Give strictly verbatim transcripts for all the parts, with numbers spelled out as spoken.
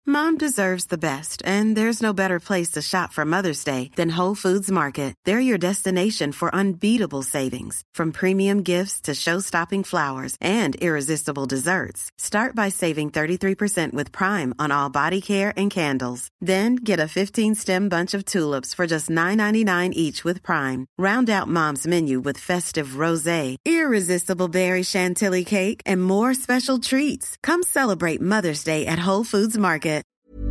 Mom deserves the best, and there's no better place to shop for Mother's Day than Whole Foods Market. They're your destination for unbeatable savings, from premium gifts to show-stopping flowers and irresistible desserts. Start by saving thirty-three percent with Prime on all body care and candles. Then get a fifteen-stem bunch of tulips for just nine ninety-nine each with Prime. Round out Mom's menu with festive rosé, irresistible berry chantilly cake, and more special treats. Come celebrate Mother's Day at Whole Foods Market.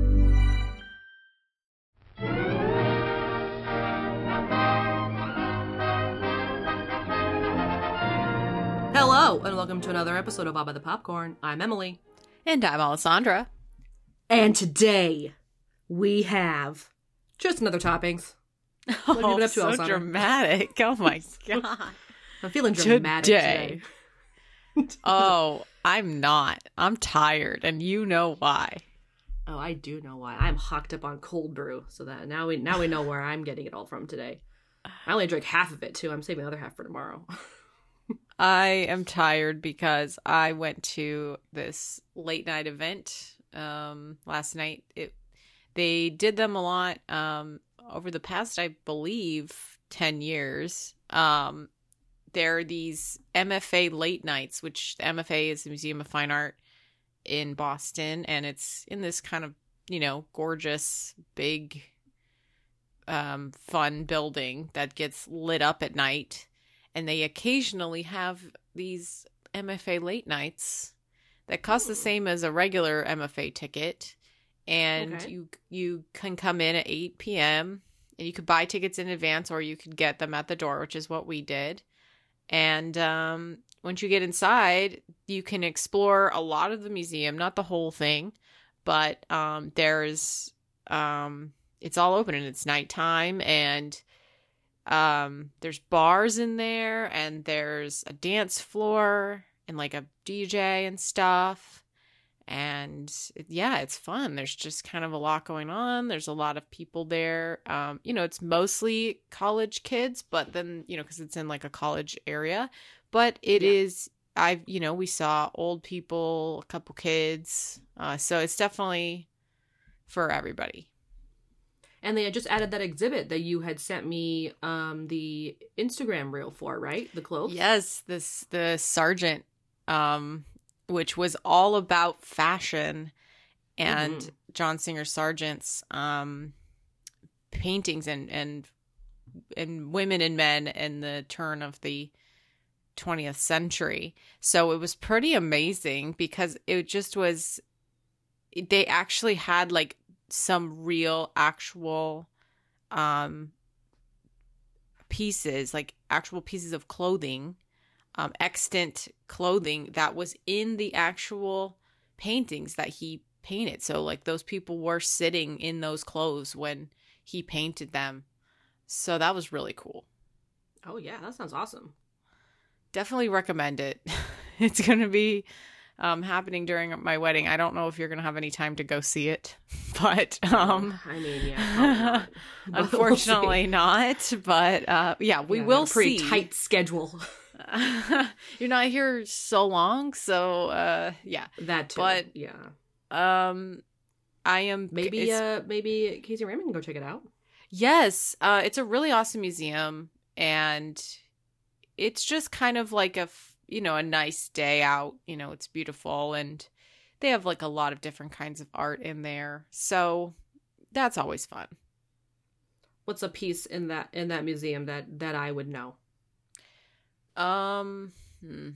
Hello, and welcome to another episode of Baba the Popcorn. I'm Emily. And I'm Alessandra. And today, we have just another toppings. What Oh, have you been up to, so Alessandra? dramatic. Oh my god. I'm feeling dramatic today. Today. Oh, I'm not. I'm tired, and you know why. Oh, I do know why. I'm hocked up on cold brew, so that now we now we know where I'm getting it all from today. I only drank half of it, too. I'm saving the other half for tomorrow. I am tired because I went to this late night event um, last night. It They did them a lot um, over the past, I believe, ten years. Um, there are these M F A late nights, which the M F A is the Museum of Fine Art in Boston, and it's in this kind of, you know, gorgeous, big, um, fun building that gets lit up at night. And they occasionally have these M F A late nights that cost the same as a regular M F A ticket. And Okay. you you can come in at eight p.m. and you could buy tickets in advance, or you could get them at the door, which is what we did. And um, once you get inside, you can explore a lot of the museum, not the whole thing, but um, there's um, it's all open and it's nighttime, and um, there's bars in there, and there's a dance floor and like a D J and stuff. And yeah, it's fun. There's just kind of a lot going on. There's a lot of people there. Um, you know, it's mostly college kids, but then, you know, because it's in like a college area, but it Yeah. is, I've, you know, we saw old people, a couple kids. Uh, so it's definitely for everybody. And they had just added that exhibit that you had sent me um, the Instagram reel for, right? The clothes? Yes, this, the Sergeant, um, which was all about fashion and Mhm. John Singer Sargent's um, paintings and, and and women and men in the turn of the twentieth century. So it was pretty amazing because it just was, they actually had like some real actual um, pieces, like actual pieces of clothing, Um, extant clothing that was in the actual paintings that he painted. So like those people were sitting in those clothes when he painted them. So that was really cool. Oh, yeah. That sounds awesome. Definitely recommend it. It's going to be um, happening during my wedding. I don't know if you're going to have any time to go see it, but um, I mean, yeah, probably not. But we'll unfortunately see. not. But uh, yeah, we Yeah, will a pretty see. tight schedule. You're not here so long, so uh yeah. That too. But yeah. um I am Maybe it's- uh maybe Casey Raymond can go check it out. yes, uh it's a really awesome museum, and it's just kind of like a f- you know, a nice day out. You know, it's beautiful, and they have like a lot of different kinds of art in there. So that's always fun. What's a piece in that in that museum that that I would know? Um hmm.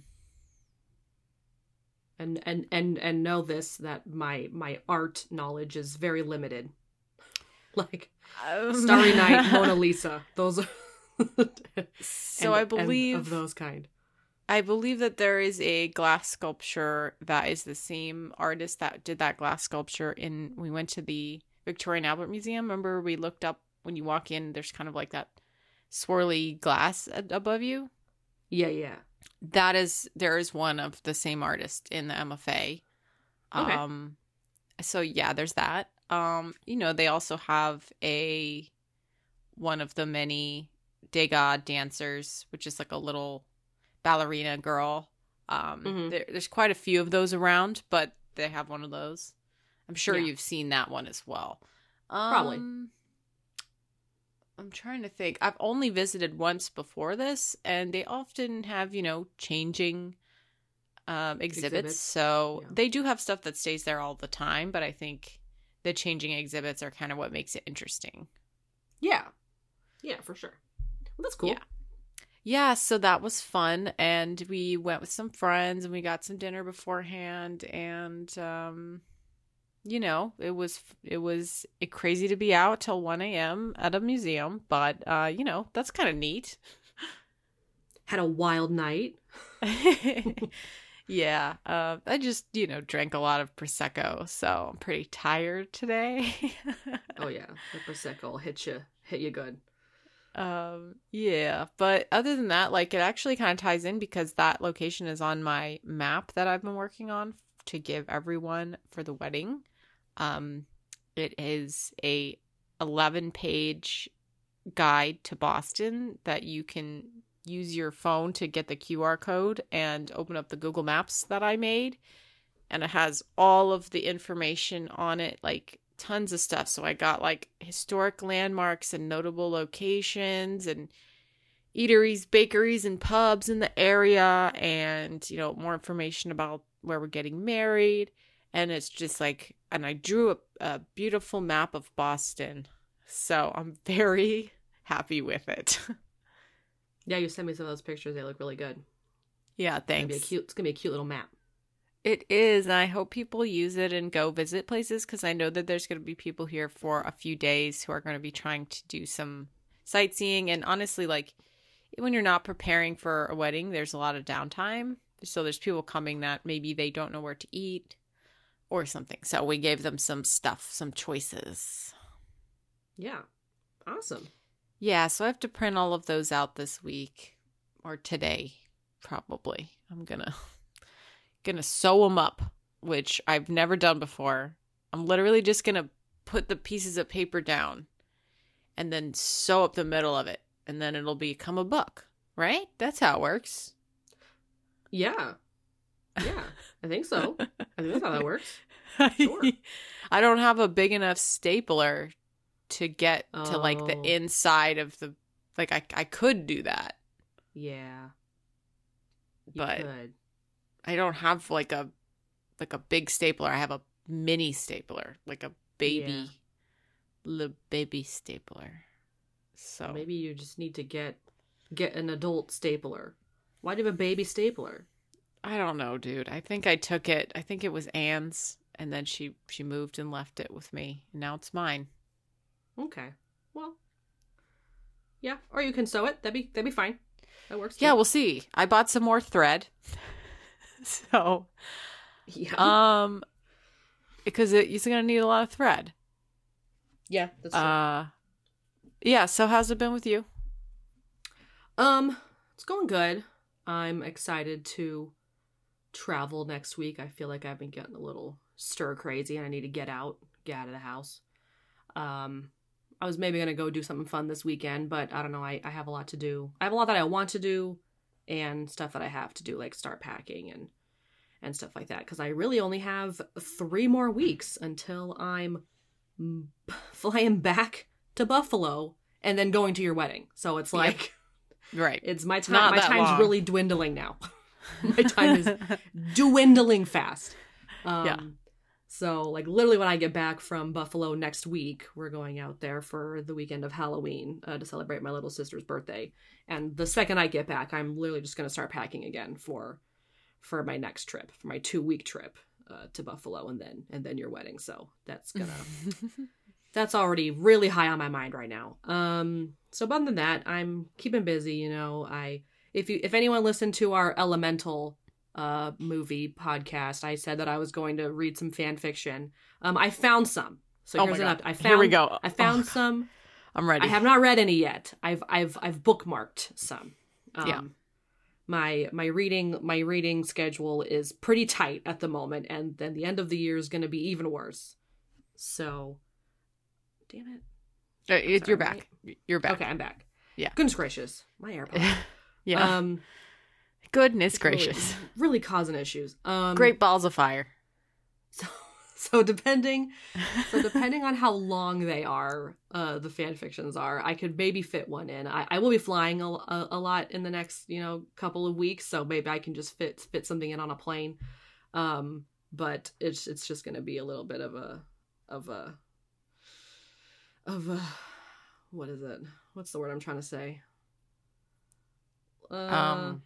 And and and and know this, that my my art knowledge is very limited. Like Um, Starry Night, Mona Lisa. Those are So and- I and believe of those kind. I believe that there is a glass sculpture that is the same artist that did that glass sculpture in, we went to the Victoria and Albert Museum. Remember we looked up, when you walk in, there's kind of like that swirly glass a- above you. Yeah, yeah. That is, there is one of the same artist in the M F A. Okay. Um, so yeah, there's that. Um, you know, they also have a, one of the many Degas dancers, which is like a little ballerina girl. Um, Mhm. there, there's quite a few of those around, but they have one of those. I'm sure Yeah. you've seen that one as well. Probably. Um, I'm trying to think. I've only visited once before this, and they often have, you know, changing um, exhibits. Exhibits. So Yeah. they do have stuff that stays there all the time, but I think the changing exhibits are kind of what makes it interesting. Yeah. Yeah, for sure. Well, that's cool. Yeah. Yeah, so that was fun, and we went with some friends, and we got some dinner beforehand, and um, you know, it was it was crazy to be out till one a.m. at a museum, but uh, you know, that's kind of neat. Had a wild night. Yeah, uh, I just, you know, drank a lot of Prosecco, so I'm pretty tired today. Oh yeah, the prosecco will hit you, hit you good. Um, yeah, but other than that, like, it actually kind of ties in because that location is on my map that I've been working on to give everyone for the wedding. Um, it is a eleven page guide to Boston that you can use your phone to get the Q R code and open up the Google Maps that I made. And it has all of the information on it, like tons of stuff. So I got like historic landmarks and notable locations and eateries, bakeries, and pubs in the area, and, you know, more information about where we're getting married. And it's just like, and I drew a, a beautiful map of Boston. So I'm very happy with it. Yeah, you sent me some of those pictures. They look really good. Yeah, It's gonna be a thanks. cute. It's gonna be a cute little map. It is, and I hope people use it and go visit places because I know that there's going to be people here for a few days who are going to be trying to do some sightseeing. And honestly, like, when you're not preparing for a wedding, there's a lot of downtime. So there's people coming that maybe they don't know where to eat or something. So we gave them some stuff, some choices. Yeah, awesome. Yeah, so I have to print all of those out this week or today, probably. I'm gonna gonna sew them up, which I've never done before. I'm literally just gonna put the pieces of paper down and then sew up the middle of it, and then it'll become a book, right? That's how it works. Yeah, yeah, I think so. I think that's how that works. Sure. I don't have a big enough stapler to get to like the Oh. inside of the, like, I I could do that, Yeah, you but could. I don't have like a like a big stapler. I have a mini stapler, like a baby, Yeah. little baby stapler. So Maybe you just need to get get an adult stapler. Why do you have a baby stapler? I don't know, dude. I think I took it. I think it was Anne's, and then she she moved and left it with me. And now it's mine. Okay, well, yeah, or you can sew it. That'd be that'd be fine. That works. Yeah, too. we'll see. I bought some more thread, so yeah, um, because it, you're gonna need a lot of thread. yeah. That's true. Uh, yeah. So how's it been with you? Um, it's going good. I'm excited to travel next week. I feel like I've been getting a little stir crazy and I need to get out, get out of the house. Um, I was maybe going to go do something fun this weekend, but I don't know. I, I have a lot to do. I have a lot that I want to do and stuff that I have to do, like start packing and, and stuff like that. Because I really only have three more weeks until I'm mm, flying back to Buffalo and then going to your wedding. So it's like... Right. It's my time. Not My that time's long. really dwindling now. My time is dwindling fast. Um, Yeah. So, like, literally, when I get back from Buffalo next week, we're going out there for the weekend of Halloween uh, to celebrate my little sister's birthday. And the second I get back, I'm literally just going to start packing again for for my next trip, for my two week trip uh, to Buffalo, and then and then your wedding. So that's gonna. That's already really high on my mind right now. Um, so other than that, I'm keeping busy. You know, I if you if anyone listened to our Elemental uh movie podcast, I said that I was going to read some fan fiction. Um, I found some. So Oh here's my an God. up. I found. Here we go. I found Oh, some. I'm ready. I have not read any yet. I've I've I've bookmarked some. Um, Yeah. My my reading my reading schedule is pretty tight at the moment, and then the end of the year is going to be even worse. So, damn it. Uh, it- Sorry, you're back. You're back. Okay, I'm back. Yeah. Goodness gracious. My AirPods. Yeah. Um, Goodness it's really- gracious. Really, causing issues. Um, Great balls of fire. So, So depending, so depending on how long they are, uh, the fan fictions are, I could maybe fit one in. I, I will be flying a, a, a lot in the next, you know, couple of weeks, so maybe I can just fit fit something in on a plane. Um, but it's it's just going to be a little bit of a of a of a what is it? What's the word I'm trying to say? Uh, um,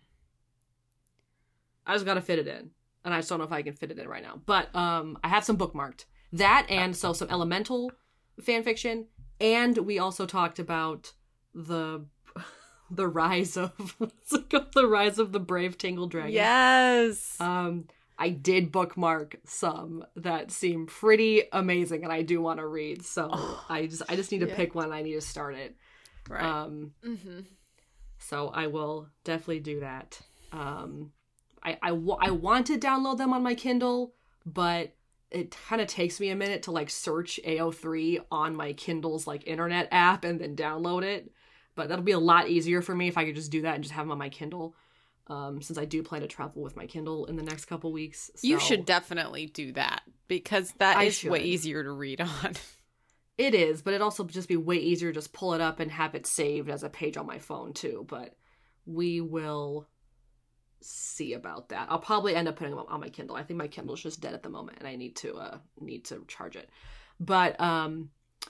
I just got to fit it in. And I just don't know if I can fit it in right now. But um, I have some bookmarked. That and so some Elemental fan fiction. And we also talked about the the rise of what's it called? The rise of the brave Tangled Dragon. Yes. Um, I did bookmark some that seem pretty amazing, and I do want to read. So oh, I just I just need to yeah. pick one. I need to start it. Right. Um, mm-hmm. So I will definitely do that. Um. I, I, w- I want to download them on my Kindle, but it kind of takes me a minute to like search A O three on my Kindle's like internet app and then download it. But that'll be a lot easier for me if I could just do that and just have them on my Kindle. Um, since I do plan to travel with my Kindle in the next couple weeks. So. You should definitely do that because that I is should. way easier to read on. It is, but it'd also just be way easier to just pull it up and have it saved as a page on my phone too. But we will see about that. I'll probably end up putting them on my Kindle. I think my Kindle's just dead at the moment and I need to uh need to charge it. But um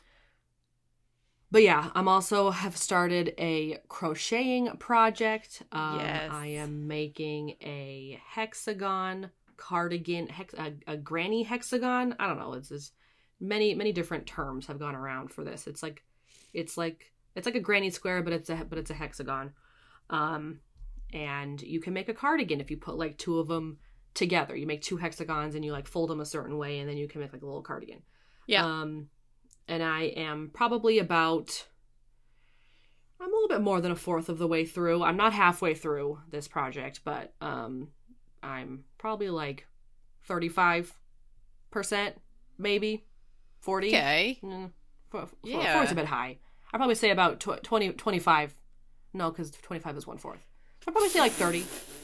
but yeah, I'm also have started a crocheting project. Um yes. I am making a hexagon cardigan, hex, a, a granny hexagon. I don't know, it's just many many different terms have gone around for this. It's like it's like it's like a granny square but it's a but it's a hexagon. Um And you can make a cardigan if you put like two of them together. You make two hexagons and you like fold them a certain way and then you can make like a little cardigan. Yeah. Um, and I am probably about, I'm a little bit more than a fourth of the way through. I'm not halfway through this project, but um, I'm probably like thirty-five percent, maybe forty. Okay. Mm, for, for, yeah. forty's a bit high. I'd probably say about tw- twenty, twenty-five. No, because twenty-five is one fourth. I'd probably say like thirty.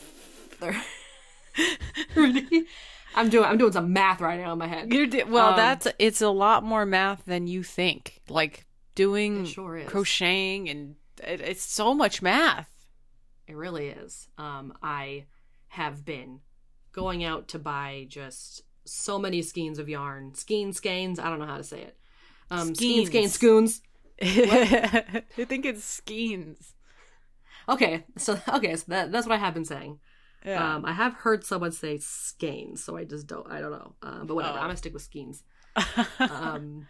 thirty. I'm doing I'm doing some math right now in my head. You're di- well, um, that's it's a lot more math than you think. Like doing it sure is. crocheting and it, it's so much math. It really is. Um, I have been going out to buy just so many skeins of yarn. Skein, skeins, I don't know how to say it. Um, skeins, skeins, scoons. I think it's skeins. Okay, so okay, so that, that's what I have been saying. Yeah. Um, I have heard someone say skeins, so I just don't. I don't know. Uh, but whatever. Oh. I'm gonna stick with skeins. um,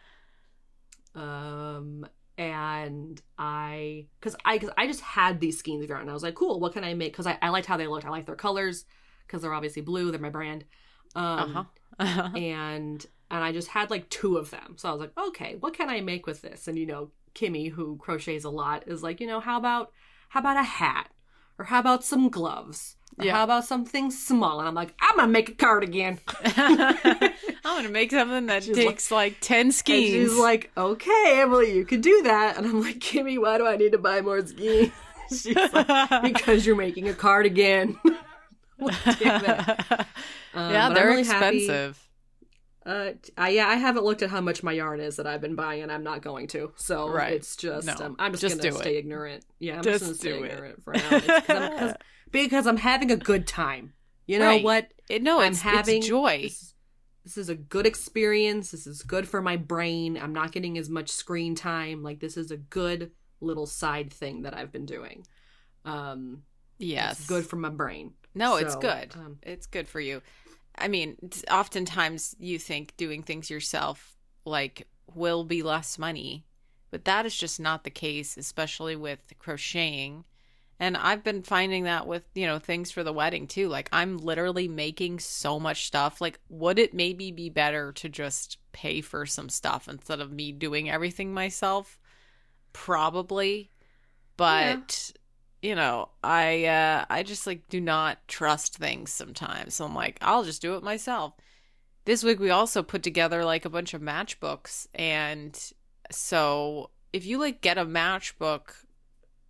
um, and I, cause I, cause I just had these skeins of yarn, and I was like, cool. What can I make? Cause I, I liked how they looked. I like their colors, cause they're obviously blue. They're my brand. Um, uh-huh. Uh-huh. and and I just had like two of them. So I was like, okay, what can I make with this? And you know, Kimmy, who crochets a lot, is like, you know, how about how about a hat, or how about some gloves? Or yeah. How about something small? And I'm like, I'm going to make a cardigan. I'm going to make something that she's takes like, like ten skeins. And she's like, okay, Emily, you could do that. And I'm like, Kimmy, why do I need to buy more skeins? She's like, because you're making a cardigan. Damn it. Um, yeah, they're really expensive. Uh, I, yeah, I haven't looked at how much my yarn is that I've been buying, and I'm not going to. So right. it's just, no, um, I'm just, just going to stay it. ignorant. Yeah, I'm just, just going to stay it. ignorant for now. It's cause I'm, cause, because I'm having a good time. You know right. what? It, no, I'm it's, having it's joy. This, this is a good experience. This is good for my brain. I'm not getting as much screen time. Like, this is a good little side thing that I've been doing. Um, yes. It's good for my brain. No, so, it's good. Um, it's good for you. I mean, oftentimes you think doing things yourself, like, will be less money. But that is just not the case, especially with crocheting. And I've been finding that with, you know, things for the wedding, too. Like, I'm literally making so much stuff. Like, would it maybe be better to just pay for some stuff instead of me doing everything myself? Probably. But... Yeah. You know, I uh, I just, like, do not trust things sometimes. So I'm like, I'll just do it myself. This week we also put together, like, a bunch of matchbooks. And so if you, like, get a matchbook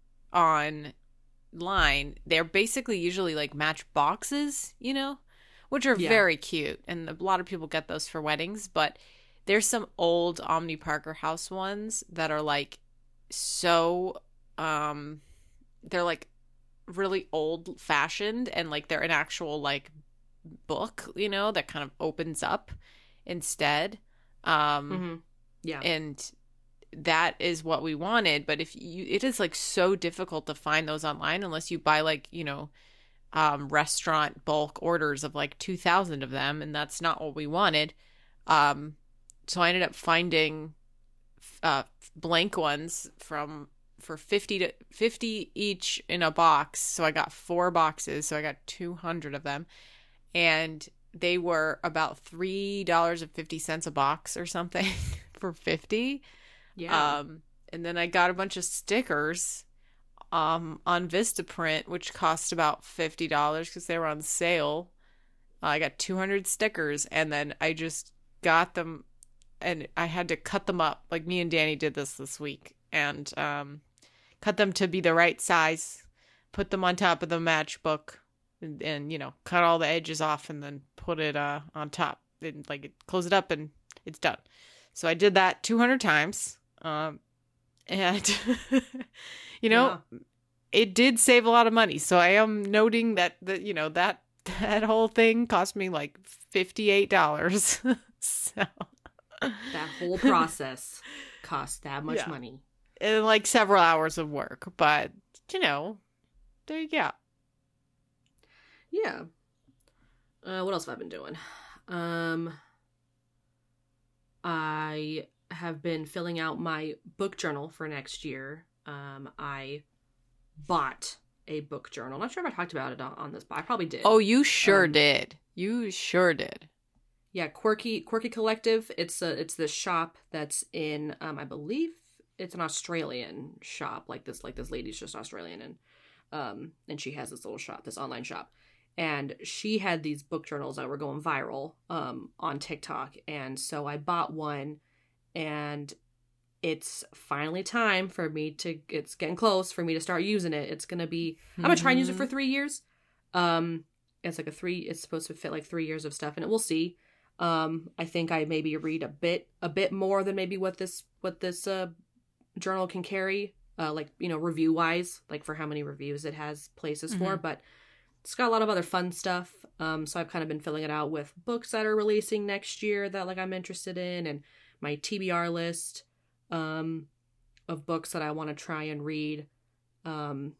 online, they're basically usually, like, match boxes, you know? which are Yeah. very cute. And a lot of people get those for weddings. But there's some old Omni Parker House ones that are like so, um, they're like really old fashioned and like they're an actual like book, you know, that kind of opens up instead. Um, Mm-hmm. Yeah. And that is what we wanted. But if you, it is like so difficult to find those online unless you buy like, you know, um, restaurant bulk orders of like two thousand of them. And that's not what we wanted. Um, so I ended up finding uh, blank ones from for fifty to fifty each in a box. So I got four boxes. So I got two hundred of them. And they were about three dollars and fifty cents a box or something for fifty. Yeah. Um, and then I got a bunch of stickers um, on Vistaprint, which cost about fifty dollars because they were on sale. Uh, I got two hundred stickers, and then I just got them, and I had to cut them up. Like me and Danny did this this week, and um, cut them to be the right size, put them on top of the matchbook, and, and you know, cut all the edges off, and then put it uh, on top. And like it, close it up, and it's done. So I did that two hundred times. Um, and, you know, yeah. It did save a lot of money. So I am noting that, the, you know, that, that whole thing cost me like fifty-eight dollars. So that whole process cost that much yeah. money. And like several hours of work. But, you know, there you go. Yeah. Uh, what else have I been doing? Um, I have been filling out my book journal for next year. Um, I bought a book journal. I'm not sure if I talked about it on, on this, but I probably did. Oh, you sure um, did. You sure did. Yeah, Quirky Quirky Collective. It's a it's this shop that's in um I believe it's an Australian shop. Like this like this lady's just Australian, and um and she has this little shop, this online shop. And she had these book journals that were going viral um on TikTok, and so I bought one. And it's finally time for me to, it's getting close for me to start using it. It's going to be, I'm going to try and use it for three years. Um, it's like a three, it's supposed to fit like three years of stuff, and it we'll see. Um, I think I maybe read a bit, a bit more than maybe what this, what this, uh, journal can carry, uh, like, you know, review wise, like for how many reviews it has places mm-hmm. for, but it's got a lot of other fun stuff. Um, so I've kind of been filling it out with books that are releasing next year that like I'm interested in, and my T B R list um, of books that I want to try and read um,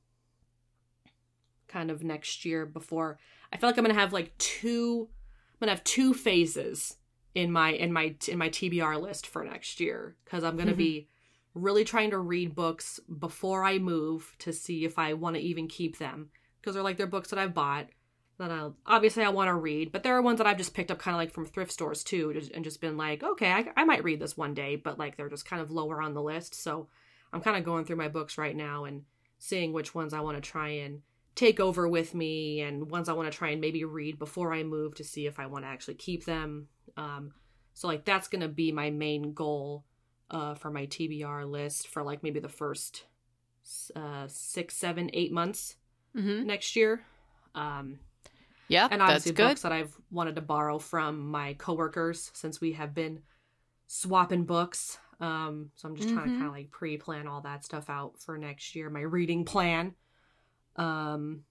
kind of next year before. I feel like I'm going to have like two, I'm going to have two phases in my, in my, in my T B R list for next year. Cause I'm going to mm-hmm. be really trying to read books before I move to see if I want to even keep them. Cause they're like, they're books that I've bought that I'll, obviously I want to read, but there are ones that I've just picked up kind of like from thrift stores too, and just been like, okay, I, I might read this one day, but like they're just kind of lower on the list. So I'm kind of going through my books right now and seeing which ones I want to try and take over with me, and ones I want to try and maybe read before I move to see if I want to actually keep them. Um, so like that's going to be my main goal uh, for my T B R list for like maybe the first uh, six, seven, eight months mm-hmm. next year. Um, Yeah, and obviously that's good. Books that I've wanted to borrow from my coworkers since we have been swapping books. Um, so I'm just mm-hmm. trying to kind of like pre-plan all that stuff out for next year, my reading plan. Um,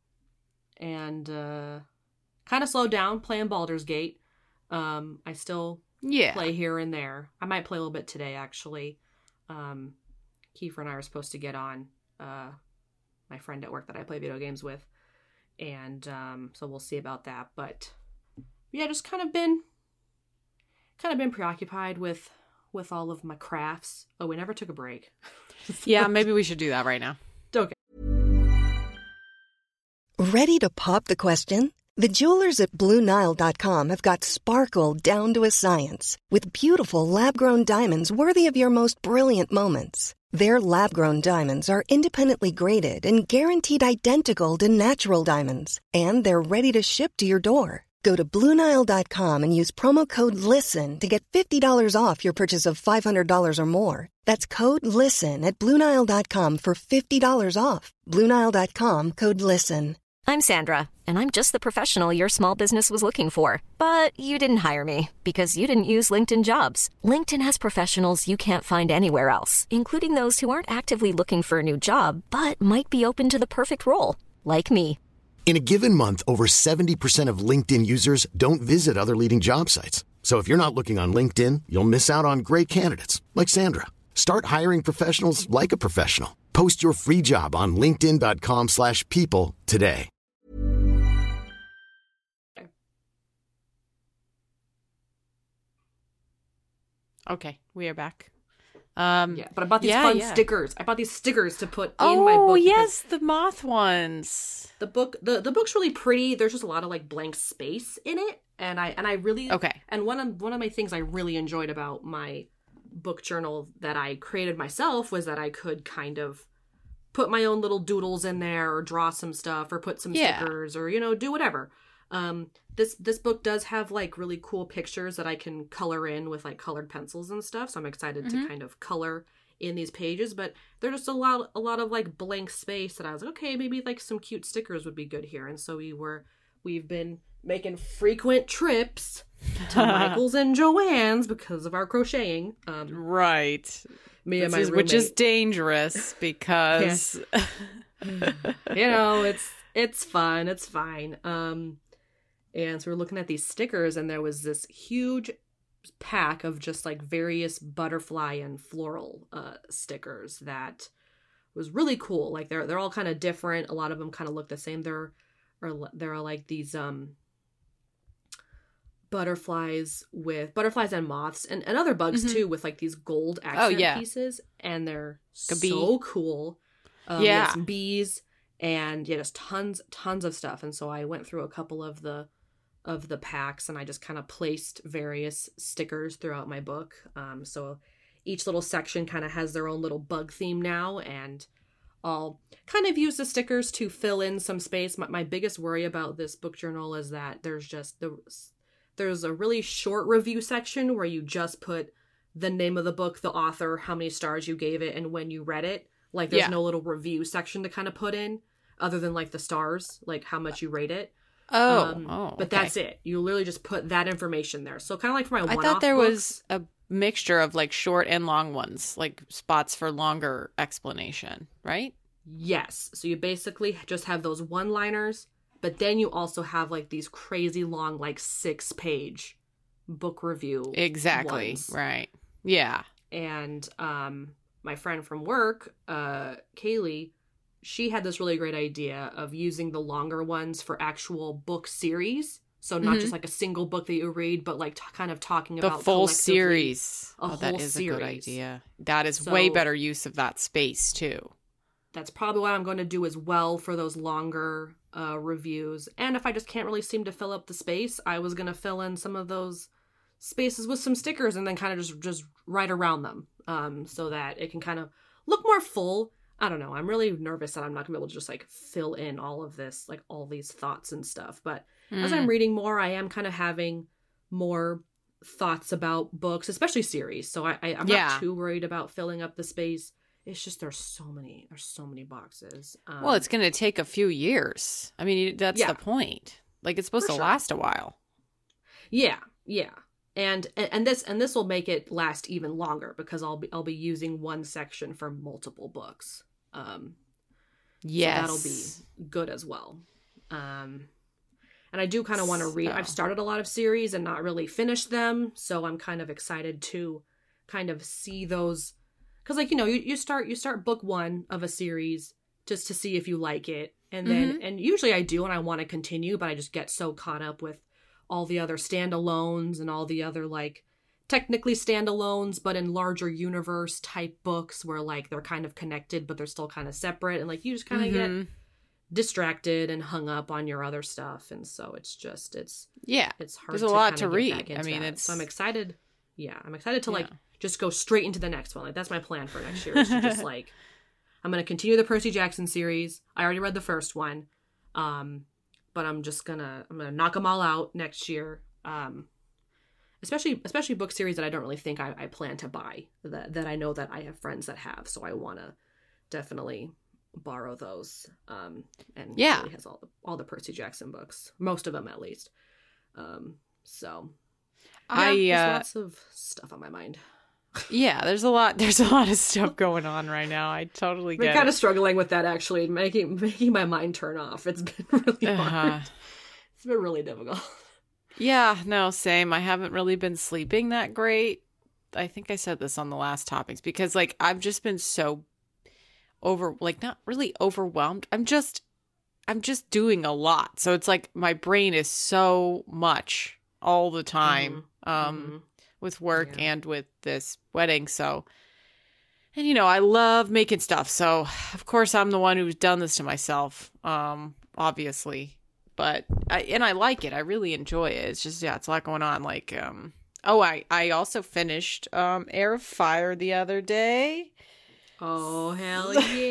and uh, kind of slowed down playing Baldur's Gate. Um, I still yeah. play here and there. I might play a little bit today, actually. Um, Kiefer and I are supposed to get on, uh, my friend at work that I play video games with. And um, so we'll see about that. But yeah, just kind of been kind of been preoccupied with with all of my crafts. Oh, we never took a break. Yeah, maybe we should do that right now. Okay. Ready to pop the question? The jewelers at Blue Nile dot com have got sparkle down to a science with beautiful lab-grown diamonds worthy of your most brilliant moments. Their lab-grown diamonds are independently graded and guaranteed identical to natural diamonds, and they're ready to ship to your door. Go to Blue Nile dot com and use promo code LISTEN to get fifty dollars off your purchase of five hundred dollars or more. That's code LISTEN at Blue Nile dot com for fifty dollars off. Blue Nile dot com, code LISTEN. I'm Sandra, and I'm just the professional your small business was looking for. But you didn't hire me because you didn't use LinkedIn Jobs. LinkedIn has professionals you can't find anywhere else, including those who aren't actively looking for a new job, but might be open to the perfect role, like me. In a given month, over seventy percent of LinkedIn users don't visit other leading job sites. So if you're not looking on LinkedIn, you'll miss out on great candidates like Sandra. Start hiring professionals like a professional. Post your free job on linkedin dot com slash people today. Okay, we are back. Um, Yeah, but I bought these yeah, fun yeah. stickers. I bought these stickers to put in Oh, my book. because yes, the moth ones. the book the, the book's really pretty. There's just a lot of like blank space in it, and I and I really Okay. And one of one of my things I really enjoyed about my book journal that I created myself was that I could kind of put my own little doodles in there, or draw some stuff, or put some Yeah. stickers, or you know, do whatever. Um, this this book does have like really cool pictures that I can color in with like colored pencils and stuff. So I'm excited Mm-hmm. to kind of color in these pages, but there's just a lot a lot of like blank space that I was like, okay, maybe like some cute stickers would be good here. And so we were we've been making frequent trips to Michael's and Joanne's because of our crocheting. Um, Right. me and This my is- which is roommate. dangerous because you know, it's it's fun, it's fine. Um, and so we're looking at these stickers, and there was this huge pack of just like various butterfly and floral uh stickers that was really cool. Like they're they're all kind of different. A lot of them kind of look the same. There are there are like these um butterflies with butterflies and moths and, and other bugs Mhm. too with like these gold accent yeah. pieces, and they're A bee. so cool. Um, Yeah. yeah, some bees and yeah, just tons tons of stuff. And so I went through a couple of the of the packs, and I just kind of placed various stickers throughout my book. Um, so each little section kind of has their own little bug theme now, and I'll kind of use the stickers to fill in some space. My, my biggest worry about this book journal is that there's just the there's a really short review section where you just put the name of the book, the author, how many stars you gave it, and when you read it. Like there's Yeah. no little review section to kind of put in other than like the stars, like how much you rate it. oh, Um, oh, but okay. that's it. You literally just put that information there. So kind of like for my I one-off thought there books, was a mixture of like short and long ones, like spots for longer explanation, right? yes. So you basically just have those one-liners, but then you also have like these crazy long, like six-page book review. Exactly. ones. Right. Yeah. And um, my friend from work, uh, Kaylee, she had this really great idea of using the longer ones for actual book series. So not Mhm. just like a single book that you read, but like t- kind of talking The about full collectively series. a oh, that whole is a good series. idea. That is way So- better use of that space too. That's probably what I'm going to do as well for those longer uh, reviews. And if I just can't really seem to fill up the space, I was going to fill in some of those spaces with some stickers and then kind of just just write around them, um, so that it can kind of look more full. I don't know. I'm really nervous that I'm not going to be able to just like fill in all of this, like all these thoughts and stuff. But as I'm Mm. reading more, I am kind of having more thoughts about books, especially series. So I, I I'm Yeah. not too worried about filling up the space. It's just there's so many there's so many boxes. Um, Well, it's going to take a few years. I mean, that's Yeah. the point. Like, it's supposed For to sure. last a while. yeah, yeah, and and and this and this will make it last even longer because I'll be I'll be using one section for multiple books. Um, Yes. so that'll be good as well. Um, and I do kind of want to read. I've So- started a lot of series and not really finished them, so I'm kind of excited to kind of see those. Because, like, you know, you, you start you start book one of a series just to see if you like it, and then and usually I do, and I want to continue, but I just get so caught up with all the other standalones and all the other like technically standalones, but in larger universe type books where like they're kind of connected, but they're still kind of separate, and like you just kind of Mhm. get distracted and hung up on your other stuff, and so it's just it's Yeah. it's hard. There's a to lot kinda to get read. back I into mean, that. it's- so I'm excited. Yeah, I'm excited to like Yeah. just go straight into the next one. Like that's my plan for next year is to just like I'm gonna continue the Percy Jackson series. I already read the first one, um, but I'm just gonna I'm gonna knock them all out next year. Um, especially especially book series that I don't really think I, I plan to buy that that I know that I have friends that have. So I want to definitely borrow those. Um, and Yeah. he has all the all the Percy Jackson books, most of them at least. Um, so I yeah, uh, there's lots of stuff on my mind. yeah, there's a lot. There's a lot of stuff going on right now. I totally I've been get kind it. of struggling with that actually, making making my mind turn off. It's been really hard. Uh-huh. It's been really difficult. Yeah, no, same. I haven't really been sleeping that great. I think I said this on the last topics because like I've just been so over like not really overwhelmed. I'm just I'm just doing a lot. So it's like my brain is so much all the time Mm-hmm. um Mm-hmm. with work Yeah. and with this wedding. So and you know, I love making stuff. So of course I'm the one who's done this to myself. Um obviously. But I, and I like it. I really enjoy it. It's just yeah, it's a lot going on. Like um, oh, I I also finished um Heir of Fire the other day, Oh hell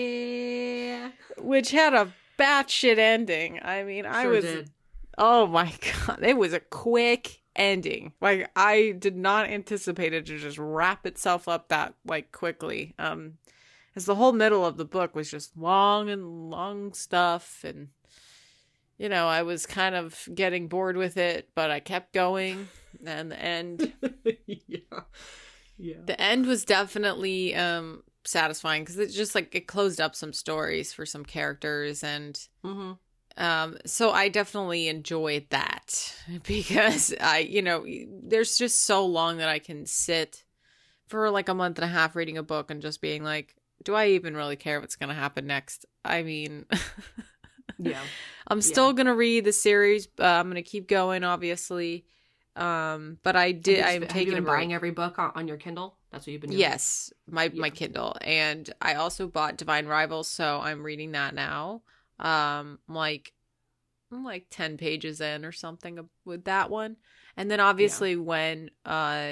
yeah! which had a batshit ending. I mean, I Sure was did. oh my god, it was a quick ending. Like I did not anticipate it to just wrap itself up that like quickly. Um, as the whole middle of the book was just long and long stuff and. You know, I was kind of getting bored with it, but I kept going. And the end, yeah, yeah. the end was definitely um, satisfying because it just like it closed up some stories for some characters, and Mm-hmm. um, so I definitely enjoyed that because I, you know, there's just so long that I can sit for like a month and a half reading a book and just being like, do I even really care what's going to happen next? I mean. Yeah. I'm still Yeah. gonna read the series. Uh, I'm gonna keep going, obviously. Um, but I did. Have you, I'm have taking you a been break. buying every book on, on your Kindle? That's what you've been doing. Yes, my my Yeah. Kindle, and I also bought Divine Rivals, so I'm reading that now. Um, I'm like I'm like ten pages in or something with that one, and then obviously when uh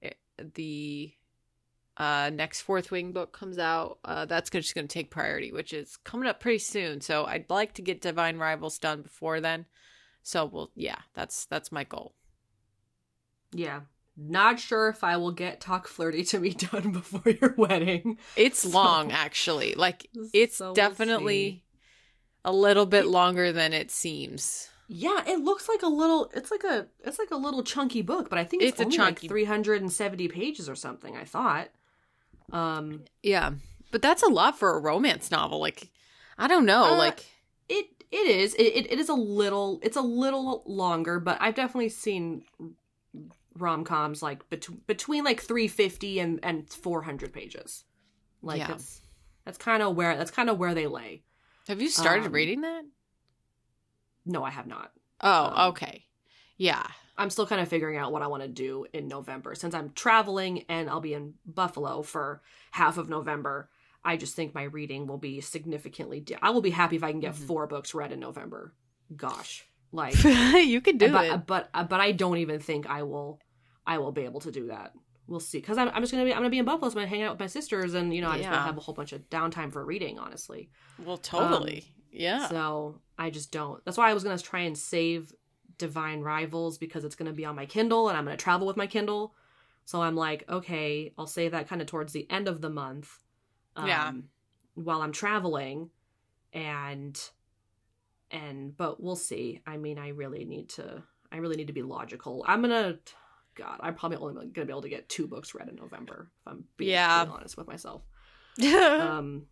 the uh next Fourth Wing book comes out, uh that's just going to take priority, which is coming up pretty soon. So I'd like to get Divine Rivals done before then. So we'll yeah, that's that's my goal. Yeah. Not sure if I will get Talk Flirty to be done before your wedding. It's So- long actually. Like it's so we'll definitely see. a little bit longer than it seems. Yeah, it looks like a little. It's like a. It's like a little chunky book, but I think it's, It's a only chunky- like three hundred and seventy pages or something. I thought. Um, Yeah. But that's a lot for a romance novel. Like I don't know, Uh, like it it is. It, it it is a little. It's a little longer, but I've definitely seen rom coms like bet- between like three fifty and and four hundred pages. Like Yeah. that's that's kind of where that's kind of where they lay. have you started um, reading that? No, I have not. Oh, um, okay. Yeah. I'm still kind of figuring out what I want to do in November. Since I'm traveling and I'll be in Buffalo for half of November, I just think my reading will be significantly di- I will be happy if I can get Mhm. four books read in November. Gosh. Like You could do but, it. but but I don't even think I will I will be able to do that. We'll see. Cuz I'm I'm just going to be I'm going to be in Buffalo, so I'm going to hang out with my sisters and you know, I just want Yeah. to have a whole bunch of downtime for reading, honestly. Well, totally. Um, yeah. So I just don't. That's why I was going to try and save Divine Rivals because it's going to be on my Kindle and I'm going to travel with my Kindle. So I'm like, okay, I'll save that kind of towards the end of the month. Um, Yeah. While I'm traveling and, and, but we'll see. I mean, I really need to, I really need to be logical. I'm going to, God, I'm probably only going to be able to get two books read in November if I'm being, Yeah. being honest with myself. Um,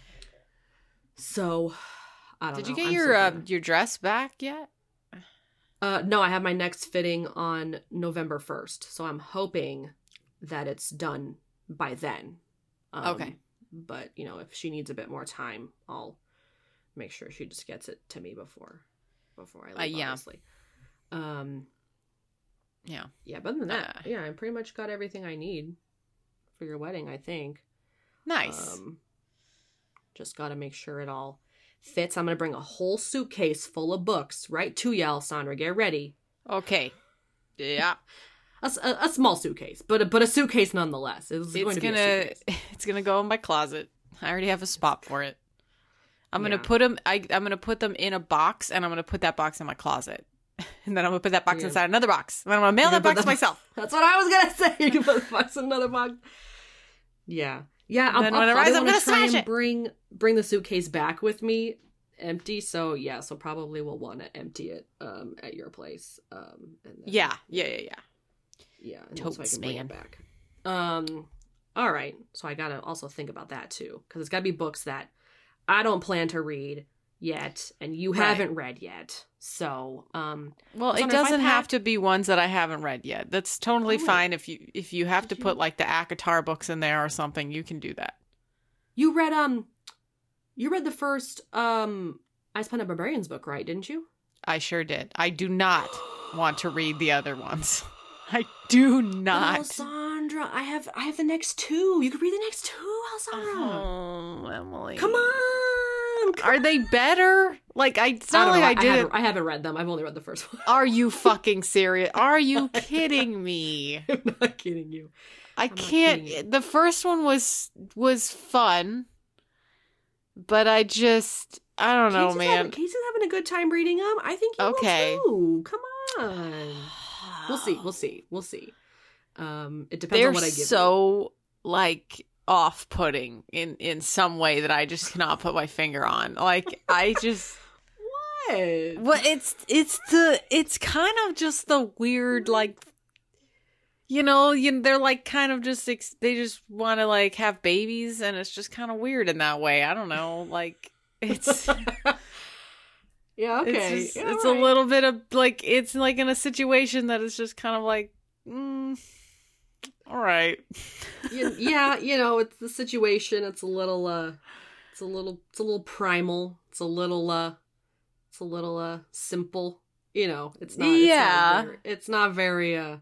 so I don't Did know. you get I'm your still uh, gonna- your dress back yet? Uh, no, I have my next fitting on November first, so I'm hoping that it's done by then. Um, Okay. But, you know, if she needs a bit more time, I'll make sure she just gets it to me before before I leave, Uh, yeah. obviously. Um, Yeah. yeah, but other than that, Uh. yeah, I pretty much got everything I need for your wedding, I think. Nice. Um, just got to make sure it all fits. I'm going to bring a whole suitcase full of books right to you, Alessandra. Get ready. Okay. Yeah. A, s- a- a small suitcase, but a, but a suitcase nonetheless. It's, going It's to be gonna a suitcase. it's gonna go in my closet. I already have a spot for it. I'm gonna Yeah. put them. I, I'm gonna put them in a box, and I'm gonna put that box in my closet, and then I'm gonna put that box Yeah. inside another box. And then I'm gonna mail You're that gonna box put the- myself. That's what I was gonna say. You can put the box in another box. Yeah, Yeah, I'll, then I'll when it probably arrives, I'm want gonna to try smash and it. bring bring the suitcase back with me empty. So yeah, so probably we'll want to empty it um at your place. Um, and then, Yeah, yeah, yeah, yeah. yeah, and then so I Totes, can bring man. it back. Um, all right. So I gotta also think about that too, because it's gotta be books that I don't plan to read yet, and you Right. haven't read yet. So um, Well, it Cassandra, if I doesn't pack- have to be ones that I haven't read yet. That's totally Oh, wait. fine if you if you have Did to put you- like the ACOTAR books in there or something. You can do that. You read um, you read the first um, I Spent a Barbarian's book, right? Didn't you? I sure did. I do not want to read the other ones. I do not. Alessandra, I have I have the next two. You could read the next two, Alessandra. Oh, Emily. Come on. Come Are they better? Like I it's I not don't like know. I I, did haven't, it. I haven't read them. I've only read the first one. Are you fucking serious? Are you kidding me? I'm not kidding you. I not can't. kidding you. The first one was was fun, but I just I don't know, Casey's man. Having, Casey's having a good time reading them. I think you Okay. will too. Come on. We'll see. We'll see. We'll see. Um, it depends They're on what I give you. so like off-putting in in some way that I just cannot put my finger on. Like I just. What? Well, it's it's the it's kind of just the weird like, you know, you they're like kind of just ex- they just want to like have babies, and it's just kind of weird in that way. I don't know, like it's Yeah. Okay. it's just, Yeah, it's right. a little bit of like it's like in a situation that is just kind of like, mm, all right, Y- yeah, you know, it's the situation. It's a little, uh, it's a little, it's a little primal. It's a little, uh, it's a little, uh, simple. You know, it's not. Yeah. It's not very, it's not very uh,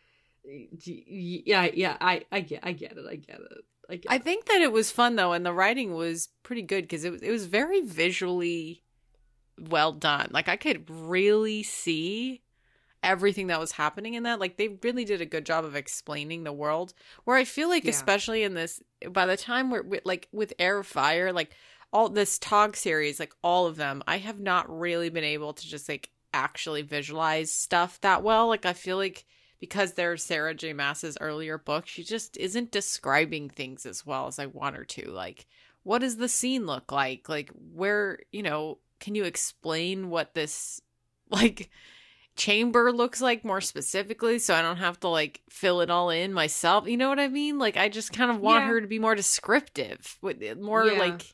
y- y- yeah, yeah. I, I get, I get it. I get it. I get I it. think that it was fun though, and the writing was pretty good because it was it was very visually well done. Like I could really see everything that was happening in that. Like they really did a good job of explaining the world. Where I feel like, Yeah. especially in this, by the time we're with, like with Air of Fire, like all this T O G series, like all of them, I have not really been able to just like actually visualize stuff that well. Like I feel like because they're Sarah J. Maas's earlier book, she just isn't describing things as well as I want her to. Like, what does the scene look like? Like, where, you know, can you explain what this, like, chamber looks like more specifically so I don't have to, like, fill it all in myself? You know what I mean? Like, I just kind of want Yeah. her to be more descriptive, with more, Yeah. like,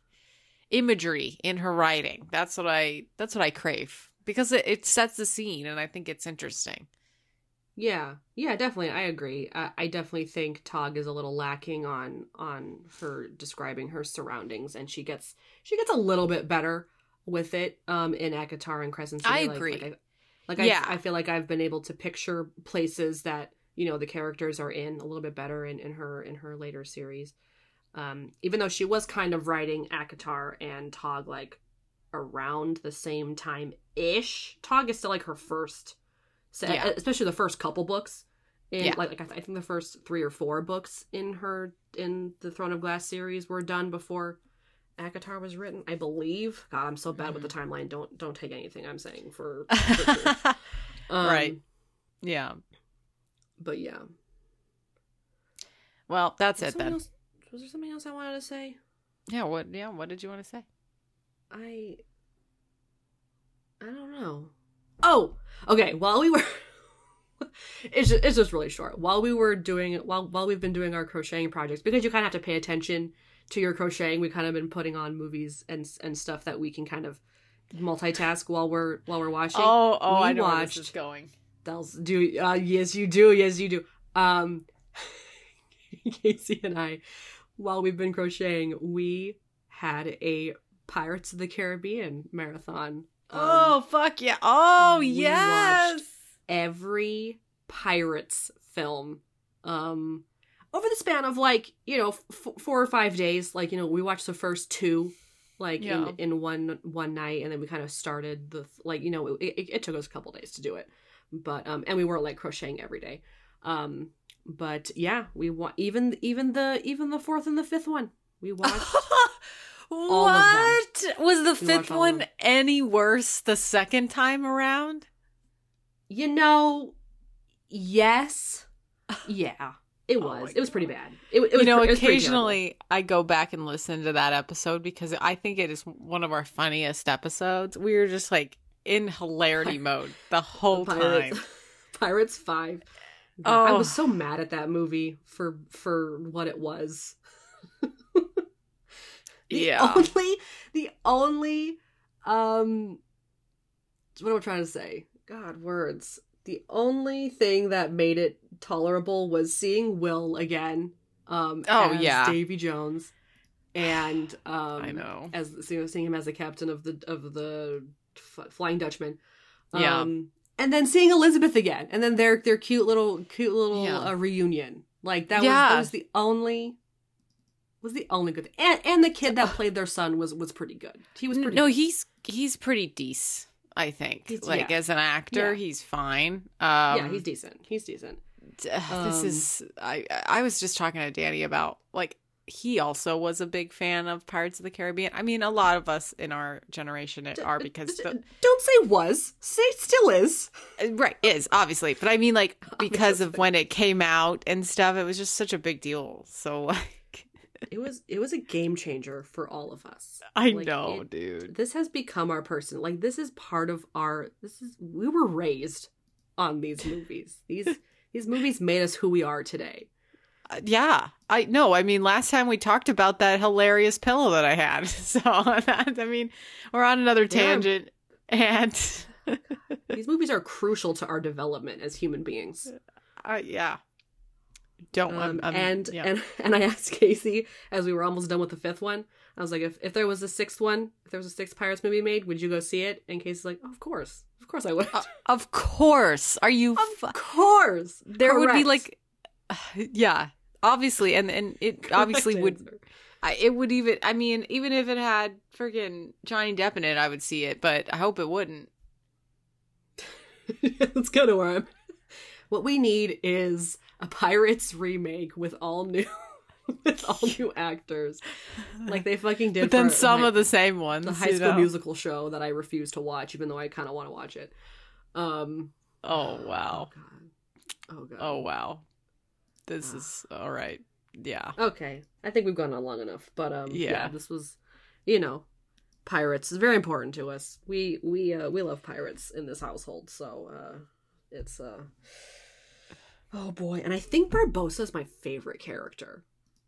imagery in her writing. That's what I, that's what I crave. Because it, it sets the scene, and I think it's interesting. Yeah, yeah, definitely. I agree. I, I definitely think Tog is a little lacking on on her describing her surroundings, and she gets she gets a little bit better with it. Um, in ACOTAR and Crescent City. I Like- agree. Like, I, like Yeah. I, I feel like I've been able to picture places that you know the characters are in a little bit better in, in her in her later series. Um, even though she was kind of writing ACOTAR and Tog like around the same time ish. Tog is still like her first. So, Yeah. especially the first couple books in Yeah. like, like I, th- I think the first three or four books in her in the Throne of Glass series were done before ACOTAR was written, I believe. God, I'm so bad with the Mm-hmm. timeline. Don't don't take anything I'm saying for, for truth. Um, Right. Yeah. But yeah. Well, that's Was it something then. else- was there something else I wanted to say? Yeah. What? Yeah. What did you want to say? I I don't know. Oh, okay. While we were, it's just, it's just really short. While we were doing while while we've been doing our crocheting projects, because you kind of have to pay attention to your crocheting. We kind of been putting on movies and and stuff that we can kind of multitask while we're while we're watching. Oh, oh, we I know where watched, this is going. Those do uh, yes you do yes you do. Um, Casey and I, while we've been crocheting, we had a Pirates of the Caribbean marathon. Um, Oh, fuck yeah. Oh, we yes. watched every Pirates film um over the span of like you know f- four or five days. Like you know we watched the first two like Yeah. in, in one one night, and then we kind of started the like you know it, it, it took us a couple days to do it, but um and we weren't like crocheting every day. Um but yeah, we wa- even even the even the fourth and the fifth one we watched. All of them. What? Was the We fifth watched all of one them. any worse the second time around? You know, yes. Yeah. It Oh was. my it was pretty God. bad. It, it was, you know, it was pretty occasionally I go back and listen to that episode because I think it is one of our funniest episodes. We were just like in hilarity mode the whole Pirates, time. Pirates five. God, I was Oh. so mad at that movie for for what it was. the Yeah. only the only um what am I trying to say? God, words. The only thing that made it tolerable was seeing Will again. Um, Oh, as yeah. Davy Jones, and um, I know. as you know, seeing him as the captain of the of the F- Flying Dutchman. Yeah. Um, and then seeing Elizabeth again, and then their their cute little cute little Yeah. uh, reunion. Like that was Yeah. that was the only was the only good thing. And and the kid that played their son was was pretty good. He was pretty No, good. he's he's pretty decent, I think. He's- like yeah. as an actor, Yeah. he's fine. Um yeah, he's decent. He's decent. d- this um, is I I was just talking to Danny about like he also was a big fan of Pirates of the Caribbean. I mean, a lot of us in our generation are because the, Don't say was. Say still is. right is obviously, but I mean like because of Obviously. when it came out and stuff, it was just such a big deal. So like It was it was a game changer for all of us. I Like, know, it- dude. This has become our person. Like this is part of our this is we were raised on these movies. These these movies made us who we are today. Uh, yeah, I know. I mean, last time we talked about that hilarious pillow that I had. So, that, I mean, we're on another They are- tangent. And These movies are crucial to our development as human beings. uh, yeah. Don't Um, I'm- I'm- and yeah. and and I asked Casey as we were almost done with the fifth one. I was like, if if there was a sixth one, if there was a sixth Pirates movie made, would you go see it? And Casey's like, oh, of course, of course I would. Uh, of course. Are you? of Fu- course, there would be Correct. like, yeah, obviously, and and it Correct obviously would. answer. I, it would even. I mean, even if it had friggin' Johnny Depp in it, I would see it. But I hope it wouldn't. Let's go to where I'm. What we need is a Pirates remake with all new, with all new actors, like they fucking did. But then for some my- of the same ones. the High you School know? Musical show that I refuse to watch, even though I kind of want to watch it. Um. Oh wow. Oh god. Oh god. Oh wow. This is all right. Yeah. Okay, I think we've gone on long enough, but um, yeah, Yeah. this was, you know, pirates is very important to us. We we uh, we love pirates in this household, so uh, it's uh, oh boy, and I think Barbossa is my favorite character.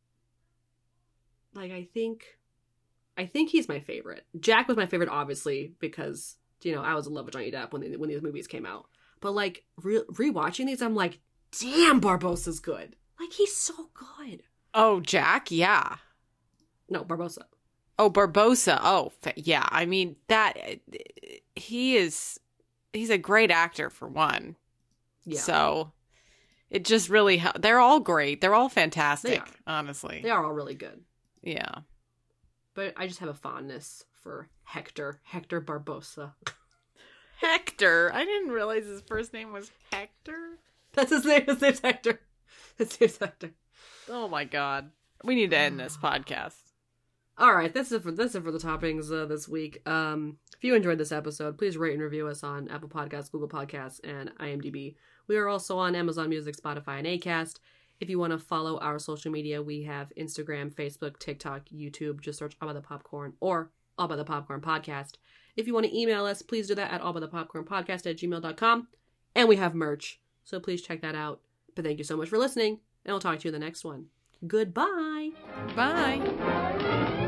Like I think, I think he's my favorite. Jack was my favorite, obviously, because you know I was in love with Johnny Depp when they, when these movies came out. But like re- rewatching these, I'm like, damn, Barbossa's good. Like he's so good. Oh, Jack. Yeah. No, Barbossa. Oh, Barbossa. Oh, fa- yeah. I mean that he is. He's a great actor for one. Yeah. So it just really. hel- They're all great. They're all fantastic. They are. Honestly. They are all really good. Yeah. But I just have a fondness for Hector. Hector Barbossa. Hector. I didn't realize his first name was Hector. That's his name. His name's Hector. His name's Hector. Oh my god. We need to end this podcast. All right, that's it for that's it for the toppings uh, this week. Um, if you enjoyed this episode, please rate and review us on Apple Podcasts, Google Podcasts, and IMDb. We are also on Amazon Music, Spotify, and Acast. If you want to follow our social media, we have Instagram, Facebook, TikTok, YouTube. Just search All by the Popcorn or All by the Popcorn Podcast. If you want to email us, please do that at allbythepopcornpodcast at gmail dot com. And we have merch, so please check that out. But thank you so much for listening, and we'll talk to you in the next one. Goodbye. Bye.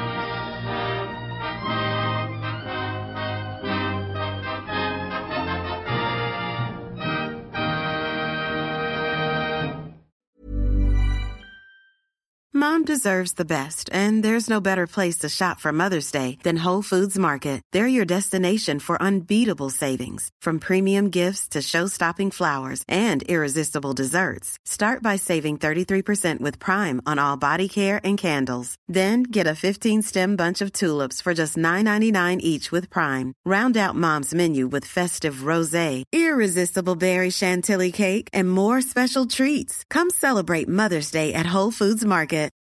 Mom deserves the best, and there's no better place to shop for Mother's Day than Whole Foods Market. They're your destination for unbeatable savings, from premium gifts to show-stopping flowers and irresistible desserts. Start by saving thirty-three percent with Prime on all body care and candles. Then get a fifteen-stem bunch of tulips for just nine ninety-nine each with Prime. Round out Mom's menu with festive rosé, irresistible berry chantilly cake, and more special treats. Come celebrate Mother's Day at Whole Foods Market.